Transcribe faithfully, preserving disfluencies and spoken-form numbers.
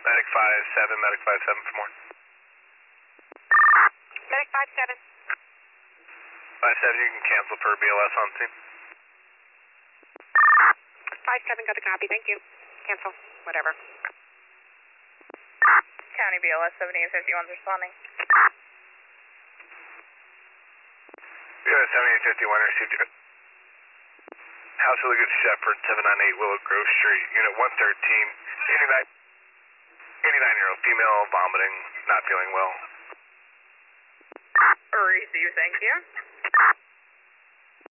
Medic five seven, Medic five seven for more. Medic five seven. five seven, you can cancel per B L S on scene. five seven, got the copy, thank you. Cancel, whatever. County B L S seventy-eight fifty-one is responding. B L S seventy-eight fifty-one received you. House of the Good Shepherd, seven ninety-eight Willow Grove Street, Unit one thirteen, eighty-nine, eighty-nine-year-old female, vomiting, not feeling well. Receive, thank you.